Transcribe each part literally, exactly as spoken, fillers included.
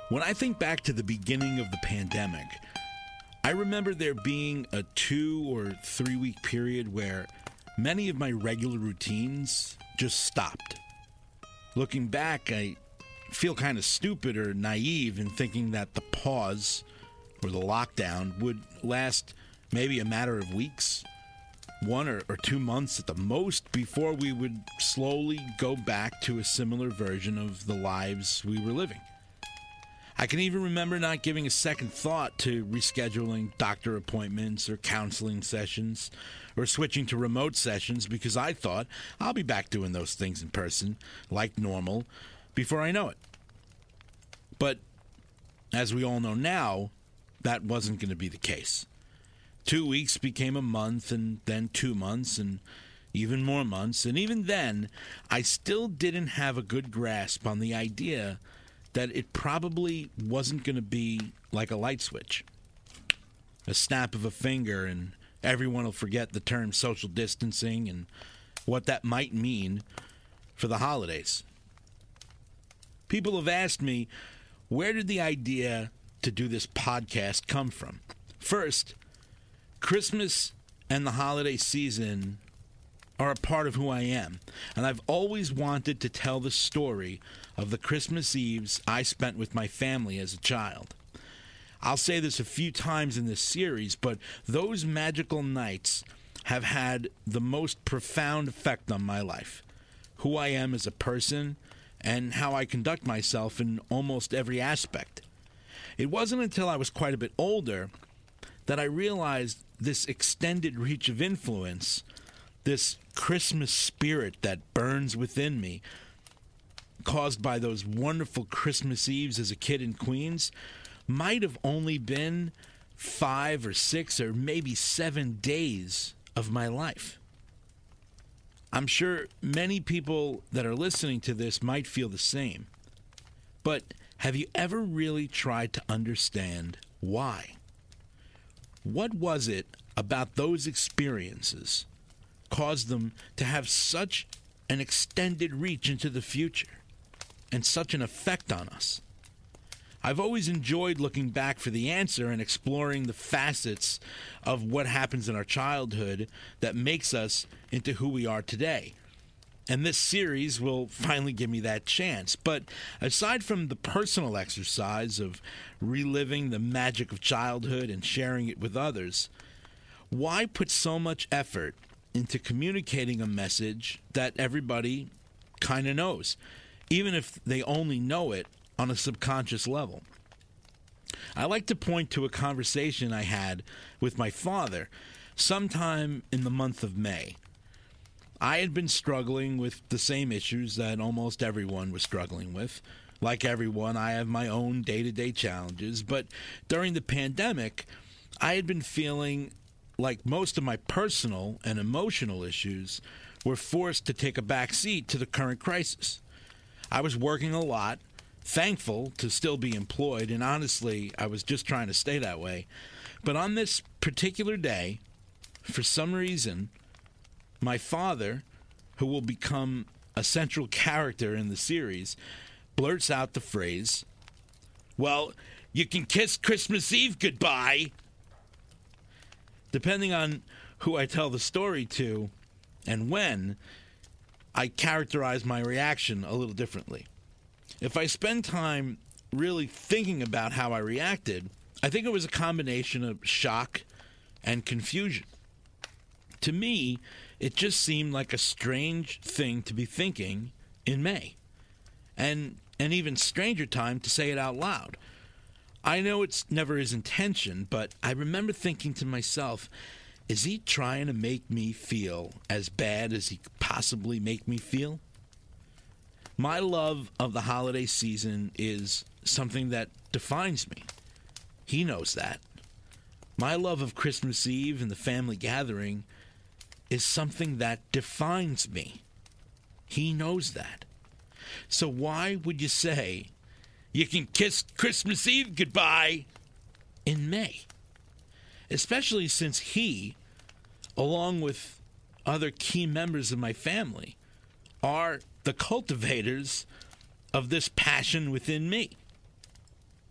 When I think back to the beginning of the pandemic, I remember there being a two or three week period where many of my regular routines just stopped. Looking back, I feel kind of stupid or naive in thinking that the pause or the lockdown would last maybe a matter of weeks, one or, or two months at the most, before we would slowly go back to a similar version of the lives we were living. I can even remember not giving a second thought to rescheduling doctor appointments or counseling sessions or switching to remote sessions because I thought I'll be back doing those things in person like normal before I know it. But as we all know now, that wasn't going to be the case. Two weeks became a month, and then two months, and even more months. And even then, I still didn't have a good grasp on the idea that it probably wasn't going to be like a light switch. A snap of a finger and everyone will forget the term social distancing and what that might mean for the holidays. People have asked me, where did the idea to do this podcast come from? First, Christmas and the holiday season are a part of who I am, and I've always wanted to tell the story of the Christmas Eves I spent with my family as a child. I'll say this a few times in this series, but those magical nights have had the most profound effect on my life, who I am as a person, and how I conduct myself in almost every aspect. It wasn't until I was quite a bit older that I realized this extended reach of influence, this Christmas spirit that burns within me, caused by those wonderful Christmas Eves as a kid in Queens, might have only been five or six or maybe seven days of my life. I'm sure many people that are listening to this might feel the same. But have you ever really tried to understand why? What was it about those experiences caused them to have such an extended reach into the future and such an effect on us? I've always enjoyed looking back for the answer and exploring the facets of what happens in our childhood that makes us into who we are today. And this series will finally give me that chance. But aside from the personal exercise of reliving the magic of childhood and sharing it with others, why put so much effort into communicating a message that everybody kind of knows, even if they only know it on a subconscious level? I like to point to a conversation I had with my father sometime in the month of May. I had been struggling with the same issues that almost everyone was struggling with. Like everyone, I have my own day-to-day challenges, but during the pandemic, I had been feeling like most of my personal and emotional issues were forced to take a back seat to the current crisis. I was working a lot, thankful to still be employed, and honestly, I was just trying to stay that way. But on this particular day, for some reason, my father, who will become a central character in the series, blurts out the phrase, "Well, you can kiss Christmas Eve goodbye." Depending on who I tell the story to and when, I characterize my reaction a little differently. If I spend time really thinking about how I reacted, I think it was a combination of shock and confusion. To me, it just seemed like a strange thing to be thinking in May, and an even stranger time to say it out loud. I know it's never his intention, but I remember thinking to myself, is he trying to make me feel as bad as he could possibly make me feel? My love of the holiday season is something that defines me. He knows that. My love of Christmas Eve and the family gathering is something that defines me. He knows that. So why would you say you can kiss Christmas Eve goodbye in May? Especially since he, along with other key members of my family, are the cultivators of this passion within me.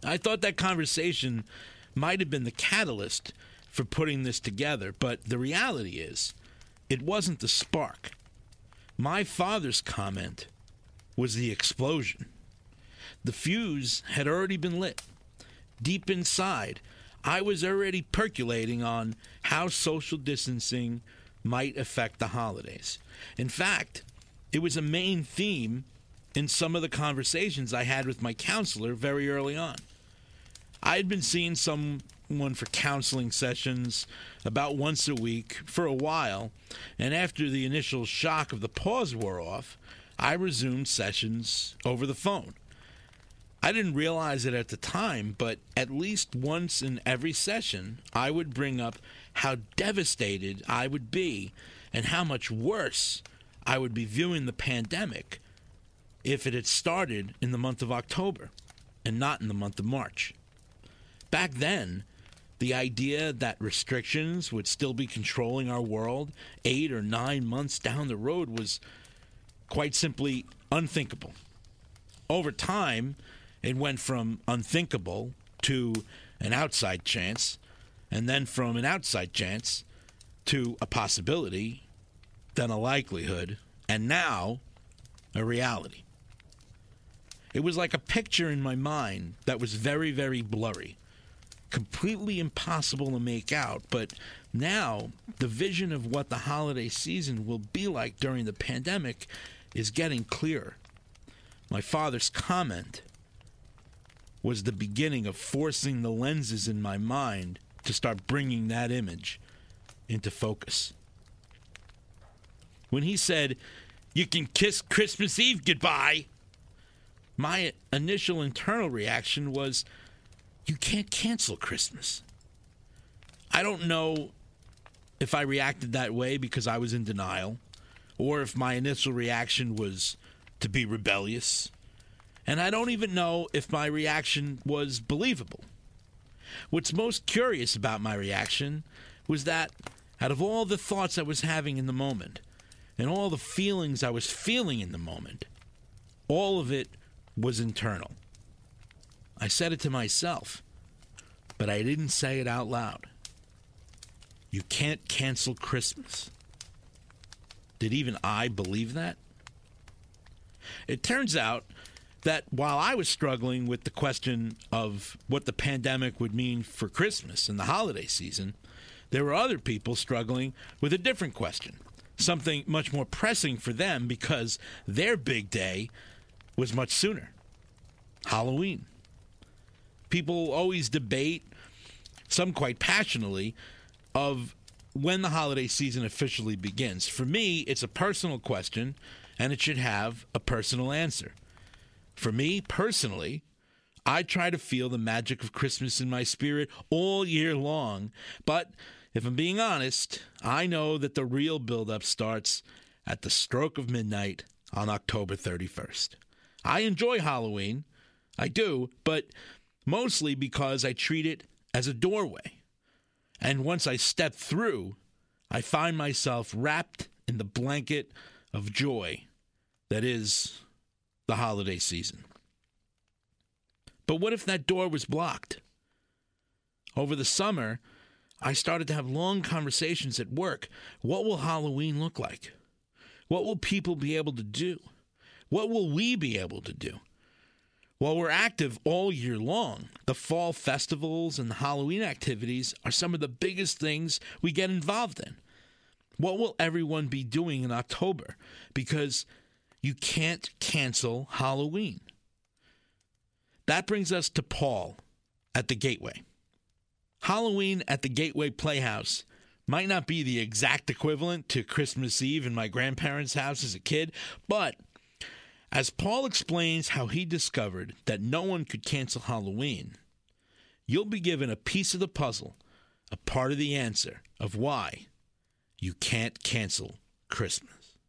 I thought that conversation might have been the catalyst for putting this together, but the reality is, it wasn't the spark. My father's comment was the explosion. The fuse had already been lit. Deep inside, I was already percolating on how social distancing might affect the holidays. In fact, it was a main theme in some of the conversations I had with my counselor very early on. I had been seeing someone for counseling sessions about once a week for a while, and after the initial shock of the pause wore off, I resumed sessions over the phone. I didn't realize it at the time, but at least once in every session, I would bring up how devastated I would be and how much worse I would be viewing the pandemic if it had started in the month of October and not in the month of March. Back then, the idea that restrictions would still be controlling our world eight or nine months down the road was quite simply unthinkable. Over time, it went from unthinkable to an outside chance, and then from an outside chance to a possibility, then a likelihood, and now a reality. It was like a picture in my mind that was very, very blurry, completely impossible to make out, but now the vision of what the holiday season will be like during the pandemic is getting clearer. My father's comment was the beginning of forcing the lenses in my mind to start bringing that image into focus. When he said, "You can kiss Christmas Eve goodbye," my initial internal reaction was, you can't cancel Christmas. I don't know if I reacted that way because I was in denial, or if my initial reaction was to be rebellious. And I don't even know if my reaction was believable. What's most curious about my reaction was that out of all the thoughts I was having in the moment, and all the feelings I was feeling in the moment, all of it was internal. I said it to myself, but I didn't say it out loud. You can't cancel Christmas. Did even I believe that? It turns out that while I was struggling with the question of what the pandemic would mean for Christmas and the holiday season, there were other people struggling with a different question, something much more pressing for them because their big day was much sooner. Halloween. People always debate, some quite passionately, of when the holiday season officially begins. For me, it's a personal question, and it should have a personal answer. For me, personally, I try to feel the magic of Christmas in my spirit all year long. But if I'm being honest, I know that the real buildup starts at the stroke of midnight on October thirty-first. I enjoy Halloween. I do, but mostly because I treat it as a doorway. And once I step through, I find myself wrapped in the blanket of joy that is the holiday season. But what if that door was blocked? Over the summer, I started to have long conversations at work. What will Halloween look like? What will people be able to do? What will we be able to do? While we're active all year long, the fall festivals and the Halloween activities are some of the biggest things we get involved in. What will everyone be doing in October? Because you can't cancel Halloween. That brings us to Paul at the Gateway. Halloween at the Gateway Playhouse might not be the exact equivalent to Christmas Eve in my grandparents' house as a kid, but as Paul explains how he discovered that no one could cancel Halloween, you'll be given a piece of the puzzle, a part of the answer of why you can't cancel Christmas.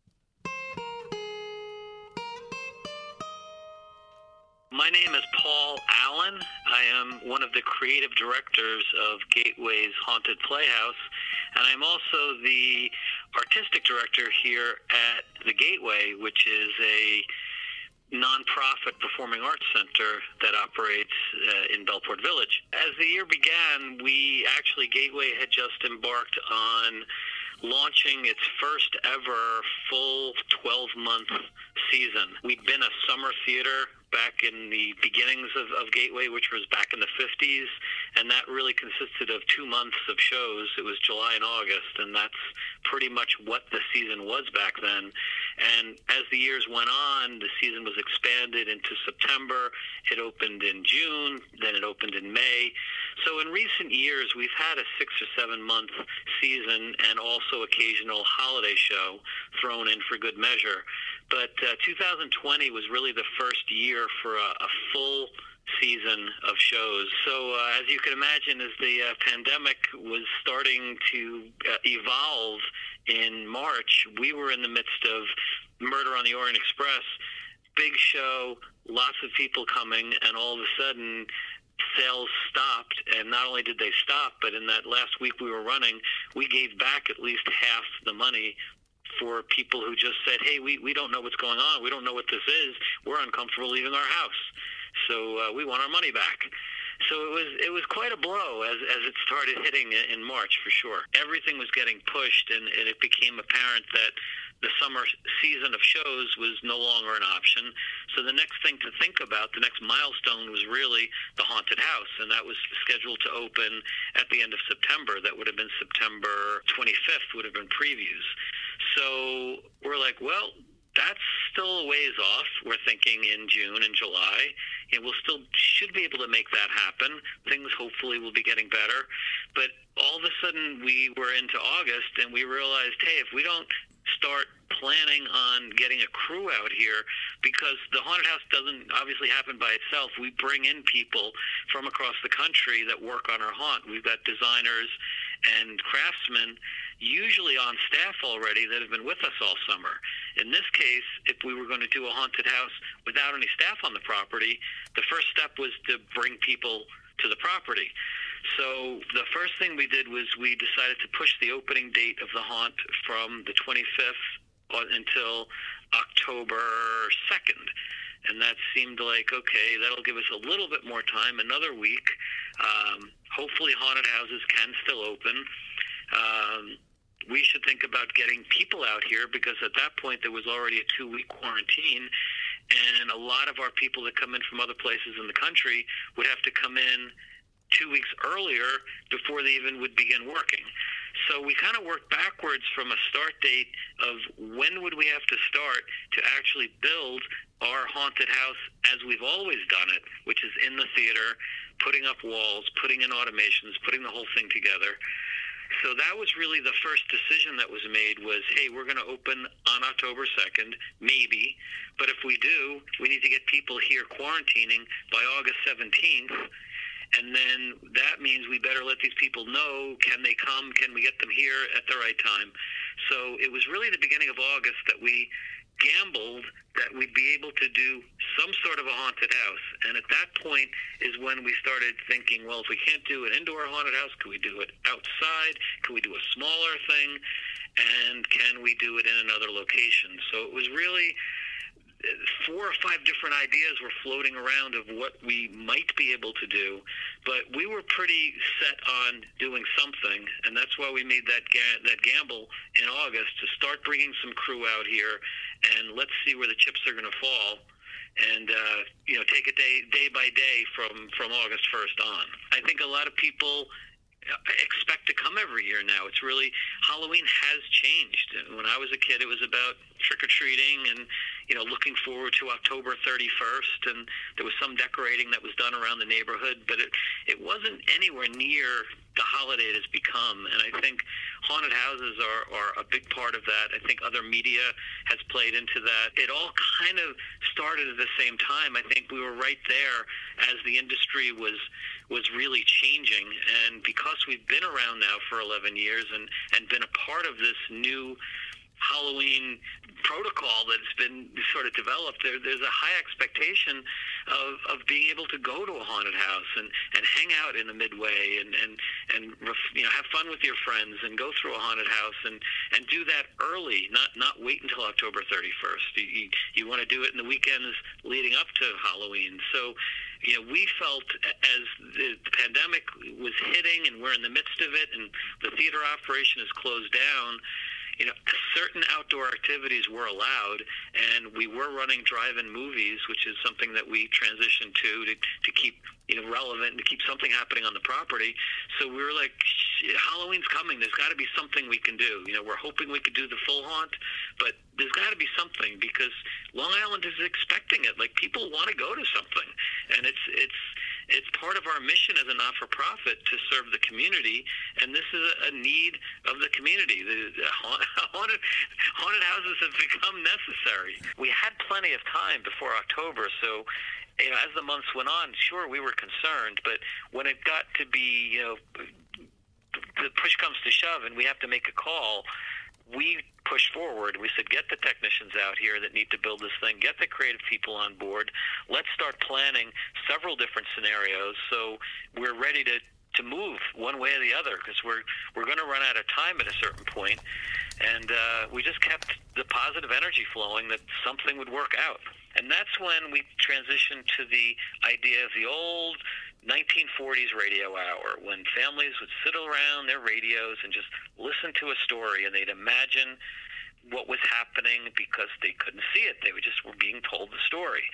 My name is Paul Allen. I am one of the creative directors of Gateway's Haunted Playhouse, and I'm also the artistic director here at the Gateway, which is a nonprofit performing arts center that operates uh, in Bellport Village. As the year began, we actually, Gateway had just embarked on launching its first ever full twelve-month season. We'd been a summer theater back in the beginnings of, of Gateway, which was back in the fifties, and that really consisted of two months of shows. It was July and August, and that's pretty much what the season was back then. And as the years went on, the season was expanded into September. It opened in June, then it opened in May. So in recent years, we've had a six or seven month season and also occasional holiday show thrown in for good measure. But uh, two thousand twenty was really the first year for a, a full season of shows. So uh, as you can imagine, as the uh, pandemic was starting to uh, evolve in March, we were in the midst of Murder on the Orient Express, big show, lots of people coming, and all of a sudden sales stopped. And not only did they stop, but in that last week we were running, we gave back at least half the money for people who just said, hey, we, we don't know what's going on. We don't know what this is. We're uncomfortable leaving our house. So uh, we want our money back. So it was it was quite a blow as, as it started hitting in March, for sure. Everything was getting pushed, and, and it became apparent that the summer season of shows was no longer an option. So the next thing to think about, the next milestone, was really the Haunted House, and that was scheduled to open at the end of September. That would have been September twenty-fifth, would have been previews. So we're like, well, that's still a ways off. We're thinking in June and July, and we'll still should be able to make that happen. Things hopefully will be getting better. But all of a sudden we were into August, and we realized, hey, if we don't start planning on getting a crew out here, because the Haunted House doesn't obviously happen by itself. We bring in people from across the country that work on our haunt. We've got designers and craftsmen usually on staff already that have been with us all summer. In this case, if we were going to do a haunted house without any staff on the property, the first step was to bring people to the property. So the first thing we did was we decided to push the opening date of the haunt from the twenty-fifth until October second. And that seemed like, okay, that'll give us a little bit more time, another week. Um, hopefully haunted houses can still open. Um, we should think about getting people out here, because at that point there was already a two-week quarantine, and a lot of our people that come in from other places in the country would have to come in two weeks earlier before they even would begin working. So we kind of worked backwards from a start date of when would we have to start to actually build our haunted house as we've always done it, which is in the theater, putting up walls, putting in automations, putting the whole thing together. So that was really the first decision that was made was, hey, we're going to open on October second, maybe. But if we do, we need to get people here quarantining by August seventeenth. And then that means we better let these people know, can they come? Can we get them here at the right time? So it was really the beginning of August that we gambled that we'd be able to do some sort of a haunted house. And at that point is when we started thinking, well, if we can't do an indoor haunted house, can we do it outside? Can we do a smaller thing? And can we do it in another location? So it was really four or five different ideas were floating around of what we might be able to do, but we were pretty set on doing something, and that's why we made that ga- that gamble in August to start bringing some crew out here, and let's see where the chips are going to fall, and uh, you know, take it day day by day from from August first on. I think a lot of people expect to come every year now. It's really, Halloween has changed. When I was a kid, it was about trick-or-treating and, you know, looking forward to October thirty-first, and there was some decorating that was done around the neighborhood, but it, it wasn't anywhere near the holiday it has become, and I think haunted houses are, are a big part of that. I think other media has played into that. It all kind of started at the same time. I think we were right there as the industry was was really changing, and because we've been around now for eleven years and, and been a part of this new Halloween protocol that's been sort of developed, there, there's a high expectation of, of being able to go to a haunted house and, and hang out in the Midway and, and, and you know, have fun with your friends and go through a haunted house and, and do that early, not not wait until October thirty-first. You, you, you want to do it in the weekends leading up to Halloween. So, you know, we felt as the pandemic was hitting and we're in the midst of it and the theater operation is closed down, you know, certain outdoor activities were allowed, and we were running drive-in movies, which is something that we transitioned to to, to keep, you know, relevant and to keep something happening on the property. So we were like, Halloween's coming. There's got to be something we can do. You know, we're hoping we could do the full haunt, but there's got to be something because Long Island is expecting it. Like, people want to go to something, and it's it's it's part of our mission as a not-for-profit to serve the community, and this is a need of the community. The, the haunted, haunted houses have become necessary. We had plenty of time before October, so you know, as the months went on, sure, we were concerned, but when it got to be, you know, the push comes to shove and we have to make a call, we pushed forward. We said, get the technicians out here that need to build this thing, get the creative people on board. Let's start planning several different scenarios so we're ready to, to move one way or the other because we're, we're going to run out of time at a certain point. And uh, we just kept the positive energy flowing that something would work out. And that's when we transitioned to the idea of the old nineteen forties radio hour, when families would sit around their radios and just listen to a story, and they'd imagine what was happening because they couldn't see it. They were just were being told the story.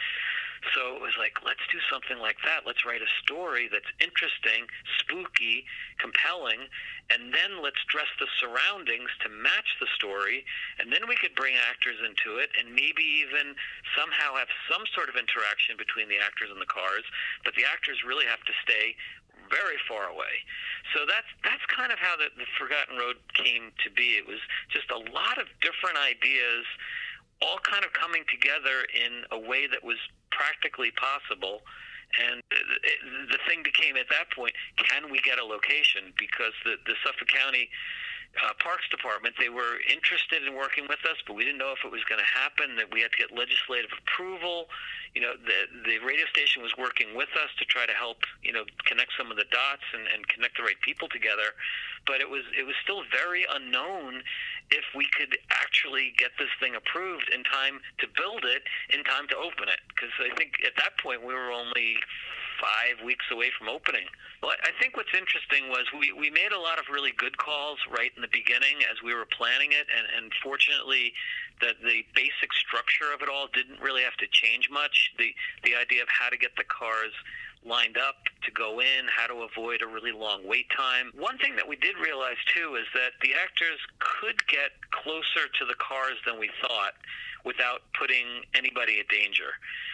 So it was like, let's do something like that. Let's write a story that's interesting, spooky, compelling, and then let's dress the surroundings to match the story, and then we could bring actors into it and maybe even somehow have some sort of interaction between the actors and the cars, but the actors really have to stay very far away. So that's that's kind of how the, the Forgotten Road came to be. It was just a lot of different ideas all kind of coming together in a way that was practically possible. And it, the thing became at that point, can we get a location? Because the, the Suffolk County uh, Parks Department, they were interested in working with us, but we didn't know if it was going to happen, that we had to get legislative approval. You know, the, the radio station was working with us to try to help, you know, connect some of the dots and, and connect the right people together. But it was it was still very unknown if we could actually get this thing approved in time to build it, in time to open it. Because I think at that point we were only five weeks away from opening. Well, I think what's interesting was we, we made a lot of really good calls right in the beginning as we were planning it, and, and fortunately that the basic structure of it all didn't really have to change much. The the idea of how to get the cars lined up to go in, how to avoid a really long wait time. One thing that we did realize, too, is that the actors could get closer to the cars than we thought without putting anybody at danger.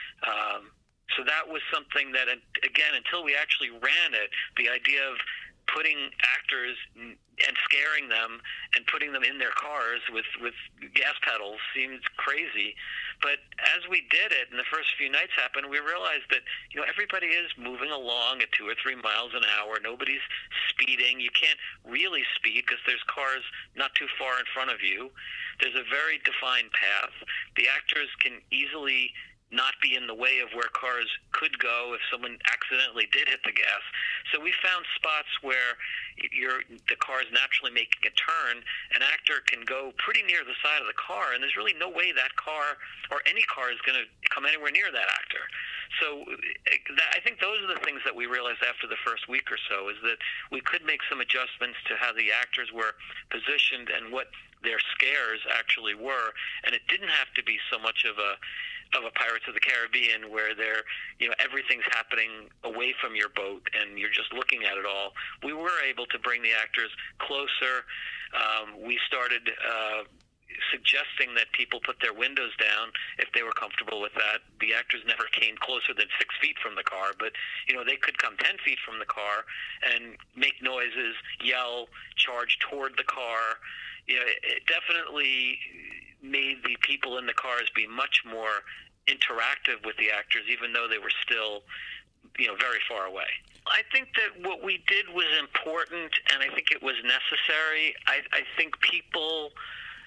Um, so that was something that, again, until we actually ran it, the idea of putting actors and scaring them and putting them in their cars with, with gas pedals seemed crazy. But as we did it and the first few nights happened, we realized that, you know, everybody is moving along at two or three miles an hour. Nobody's speeding. You can't really speed because there's cars not too far in front of you. There's a very defined path. The actors can easily not be in the way of where cars could go if someone accidentally did hit the gas. So we found spots where you're, the car is naturally making a turn. An actor can go pretty near the side of the car, and there's really no way that car or any car is going to come anywhere near that actor. So that, I think those are the things that we realized after the first week or so, is that we could make some adjustments to how the actors were positioned and what their scares actually were. And it didn't have to be so much of a of a Pirates of the Caribbean where they're, you know, everything's happening away from your boat and you're just looking at it all. We were able to bring the actors closer. Um, we started uh, suggesting that people put their windows down if they were comfortable with that. The actors never came closer than six feet from the car, but, you know, they could come ten feet from the car and make noises, yell, charge toward the car. You know, it definitely made the people in the cars be much more interactive with the actors, even though they were still, you know, very far away. I think that what we did was important, and I think it was necessary. I, I think people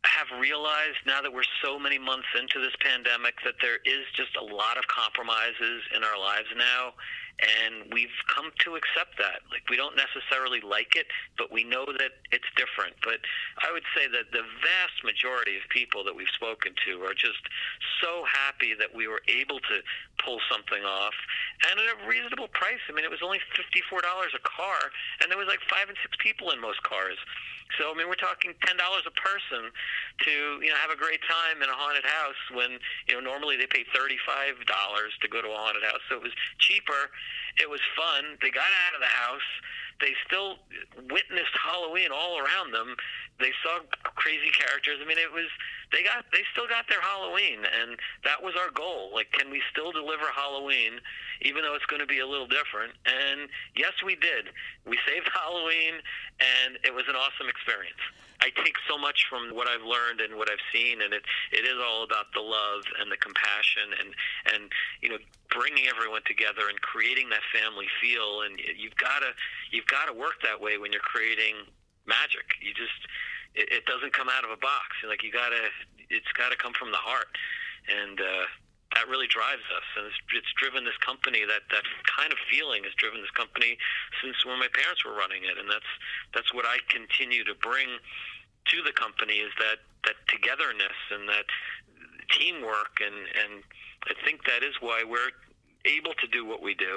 have realized now that we're so many months into this pandemic that there is just a lot of compromises in our lives now, and we've come to accept that. Like, we don't necessarily like it, but we know that it's different. But I would say that the vast majority of people that we've spoken to are just so happy that we were able to pull something off, and at a reasonable price. I mean, it was only fifty-four dollars a car, and there was like five and six people in most cars. So, I mean, we're talking ten dollars a person to, you know, have a great time in a haunted house when, you know, normally they pay thirty-five dollars to go to a haunted house. So it was cheaper. It was fun. They got out of the house. They still witnessed Halloween all around them. They saw crazy characters. I mean, it was, they got, they still got their Halloween, and that was our goal. Like, can we still deliver Halloween, even though it's going to be a little different? And yes, we did. We saved Halloween, and it was an awesome experience. I take so much from what I've learned and what I've seen, and it it is all about the love and the compassion and, and you know, bringing everyone together and creating that family feel. And you've got to you've got to work that way when you're creating magic. You just it, it doesn't come out of a box. Like, you got to it's got to come from the heart, and uh, that really drives us. And it's, it's driven this company. That that kind of feeling has driven this company since when my parents were running it, and that's that's what I continue to bring to the company, is that, that togetherness and that teamwork, and, and I think that is why we're able to do what we do.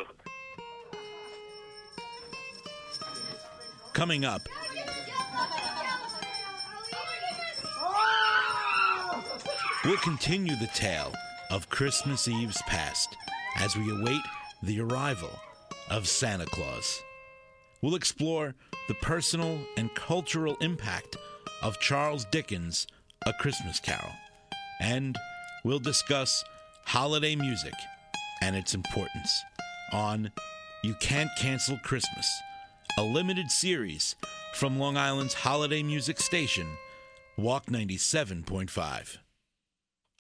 Coming up, we'll continue the tale of Christmas Eve's past as we await the arrival of Santa Claus. We'll explore the personal and cultural impact of Charles Dickens' A Christmas Carol, and we'll discuss holiday music and its importance on You Can't Cancel Christmas, a limited series from Long Island's holiday music station, Walk ninety-seven point five.